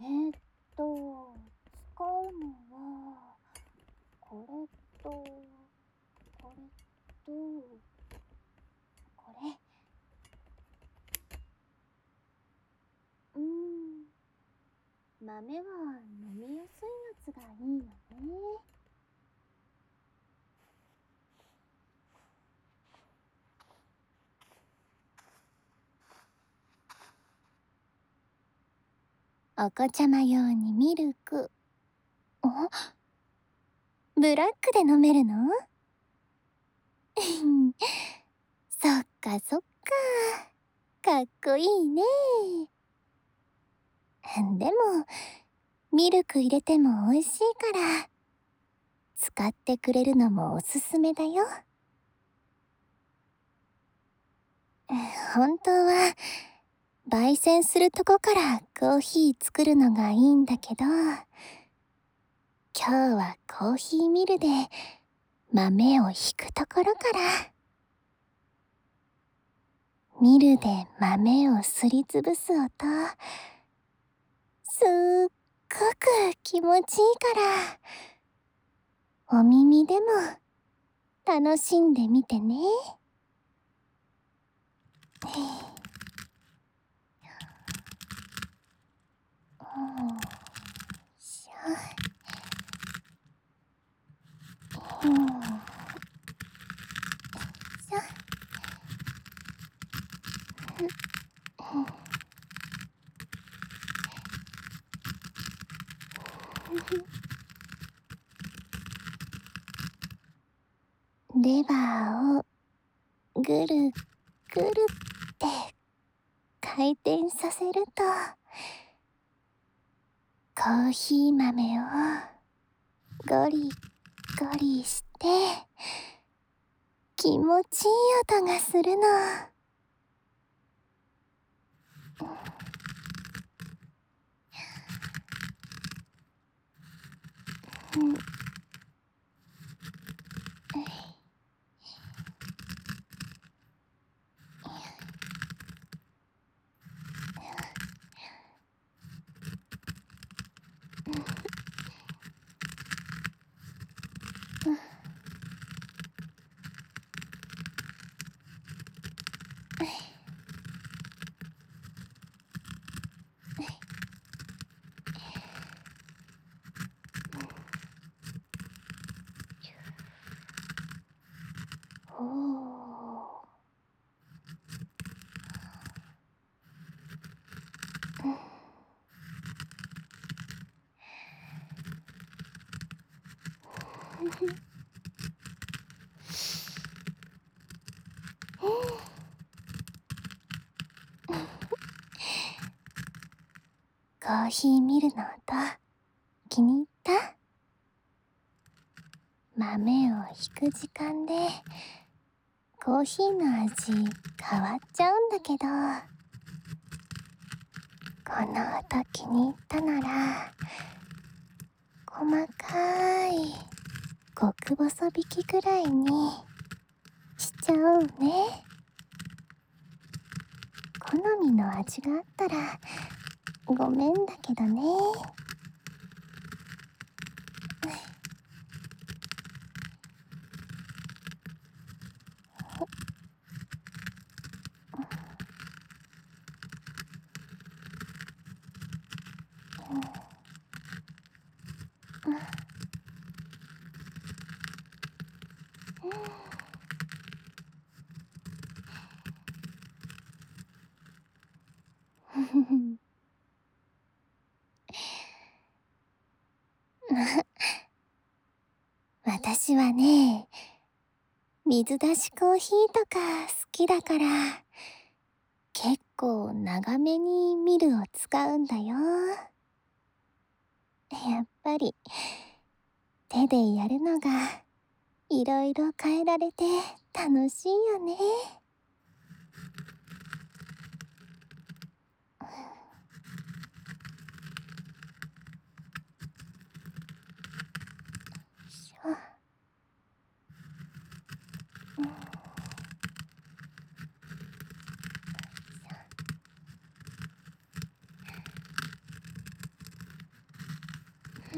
えーっと、使うのは、これと、これと、これ。豆は飲みやすいやつがいいよね。お子ちゃま用にミルク。ブラックで飲めるの？そっかそっか。かっこいいね。でも、ミルク入れても美味しいから、使ってくれるのもおすすめだよ。本当は、焙煎するとこからコーヒー作るのがいいんだけど、今日はコーヒーミルで豆をひくところから。ミルで豆をすりつぶす音、すっごく気持ちいいから、お耳でも楽しんでみてね。しょ。しょ。レバーをぐるぐるって回転させると、コーヒー豆をゴリゴリして気持ちいい音がするの。おー。コーヒーミルの音、気に入った？豆をひく時間でコーヒーの味変わっちゃうんだけど、この音気に入ったなら、細かい極細引きぐらいにしちゃうね。好みの味があったらごめんだけどね。私はね、水出しコーヒーとか好きだから、結構長めにミルを使うんだよ。やっぱり手でやるのがいろいろ変えられて楽しいよね。しょ。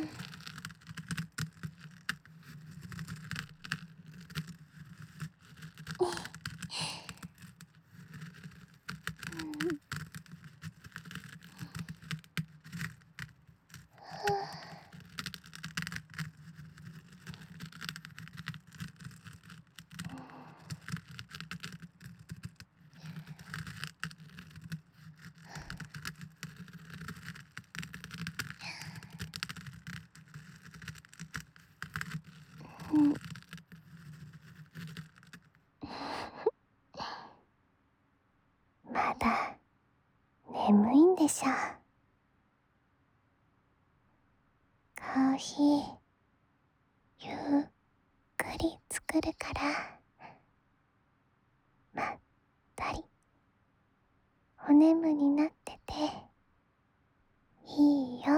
まだ眠いんでしょ。コーヒーゆっくり作るから、まったりお眠になってていいよ。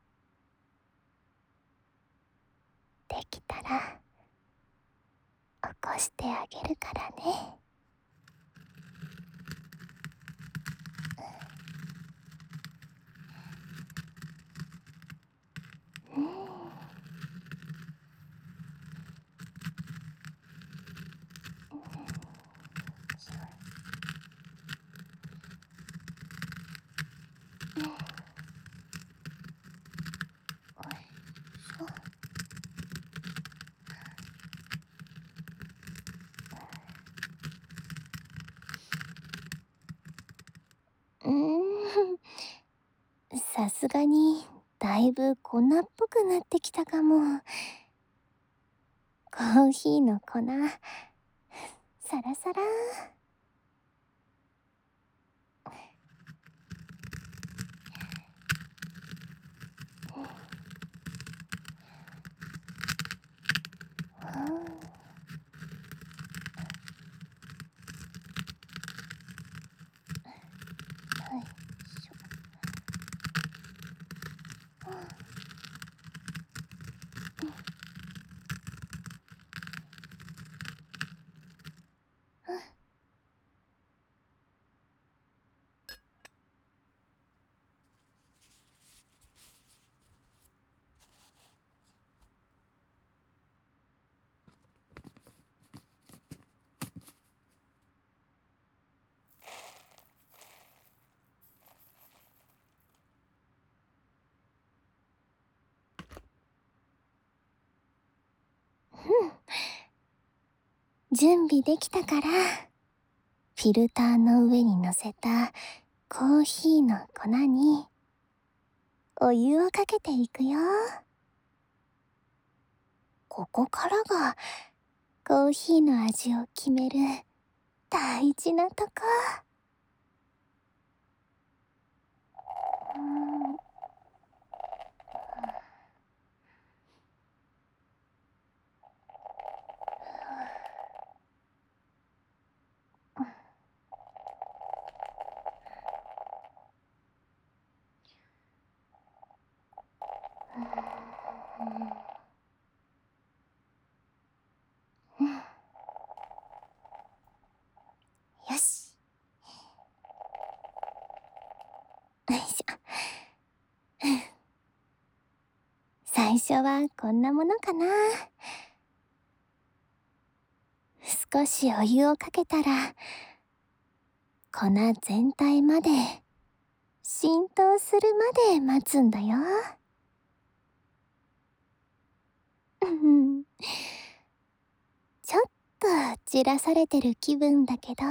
できたら起こしてあげるからね。うん。うーん、さすがにだいぶ粉っぽくなってきたかも。コーヒーの粉サラサラ。はいしょ。準備できたから、フィルターの上に乗せたコーヒーの粉にお湯をかけていくよ。ここからがコーヒーの味を決める大事なとこ。うん。よし。よいしょ。最初はこんなものかな。少しお湯をかけたら、粉全体まで浸透するまで待つんだよ。ちょっとじらされてる気分だけど、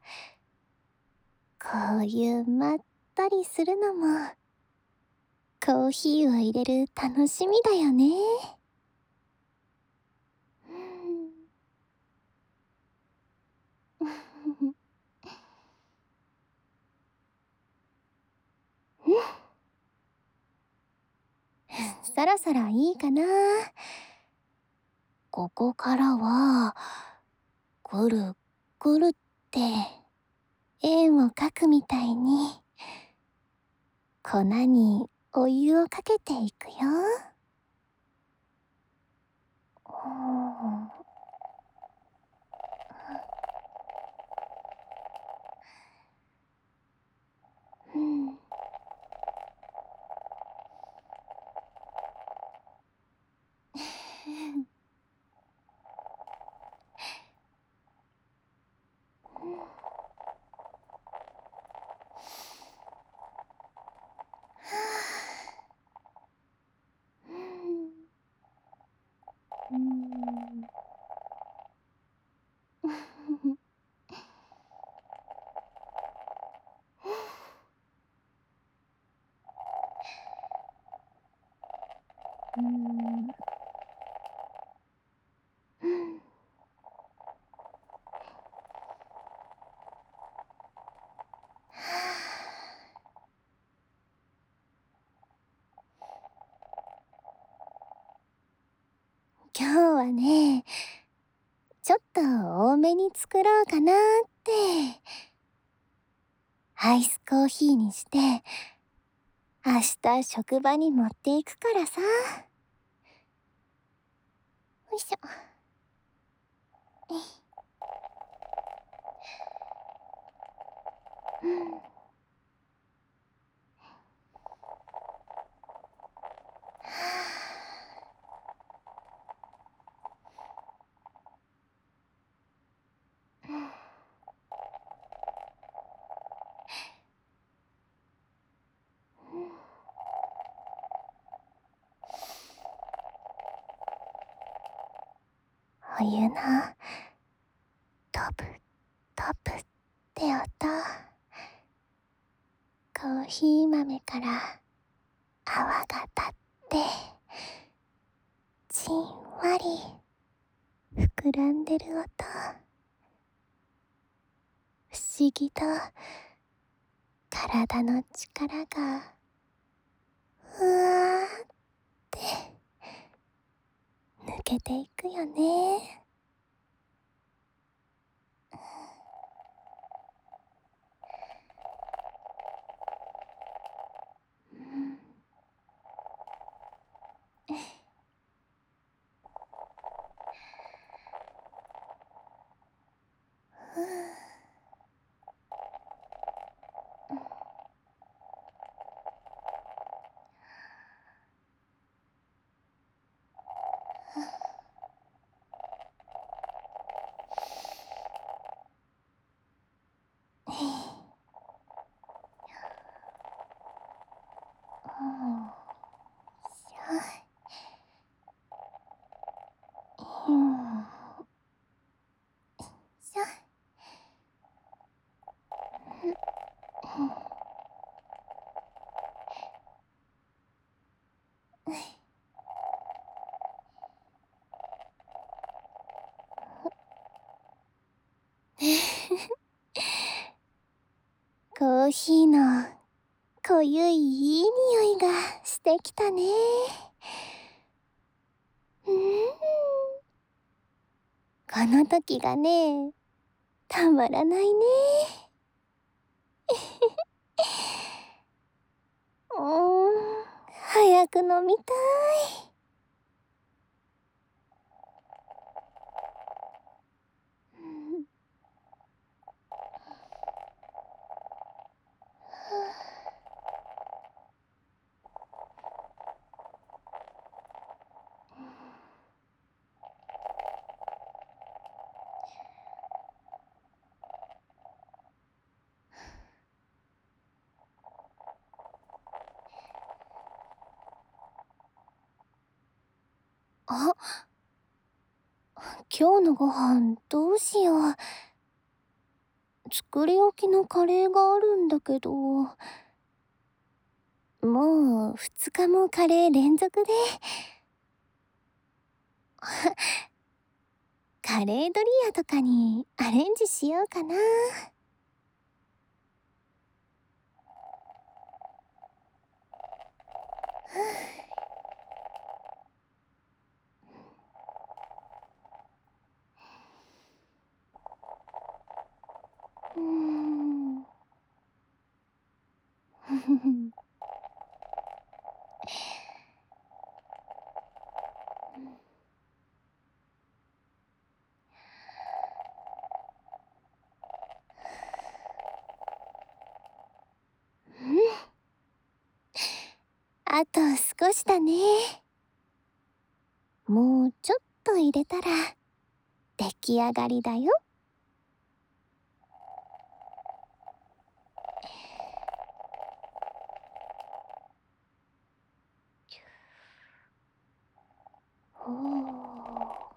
こういうまったりするのもコーヒーを入れる楽しみだよね。そろそろいいかな。ここからはぐるぐるって円を描くみたいに粉にお湯をかけていくよ。うん。 ん。うん。今日はね、ちょっと多めに作ろうかなって。アイスコーヒーにして、明日職場に持っていくからさ。よいしょ。うん。お湯のトプトプって音。コーヒー豆から泡が立って、じんわり膨らんでる音。不思議と体の力がふわーって抜けていくよね。うん。うん。しょ。コーヒーの濃ゆいいい匂いがしてきたね。うん。この時がね、たまらないね。早く飲みたい。うん。あ、今日のご飯どうしよう。作り置きのカレーがあるんだけど、もう2日もカレー連続で。カレードリアとかにアレンジしようかな。うーん。あと少しだね。もうちょっと入れたら出来上がりだよ。おー。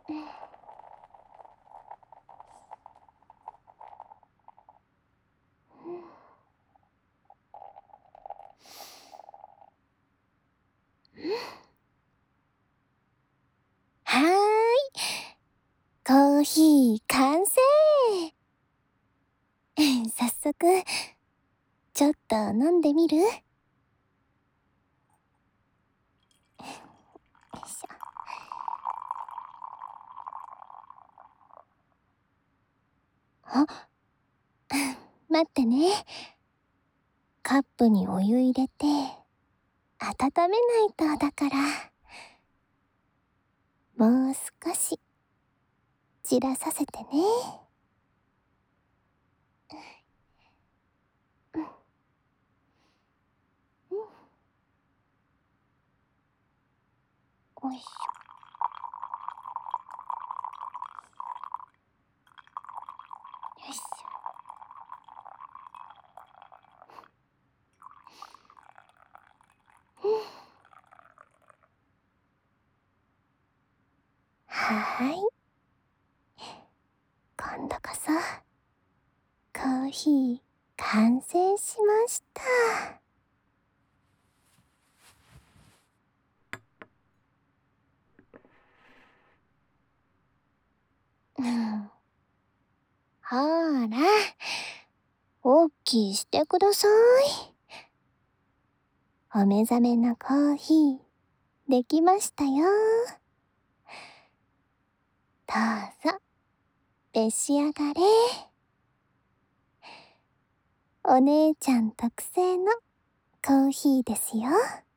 はーい、コーヒー完成。早速ちょっと飲んでみる？よいしょ。あ、待ってね。カップにお湯入れて温めないとだから。もう少し散らさせてね。うん、うん、おいしょ。よいしょ。はーい。今度こそコーヒー完成しました。うん、ほーら、おっきいしてください。お目覚めのコーヒーできましたよ。どうぞ召し上がれ。お姉ちゃん特製のコーヒーですよ。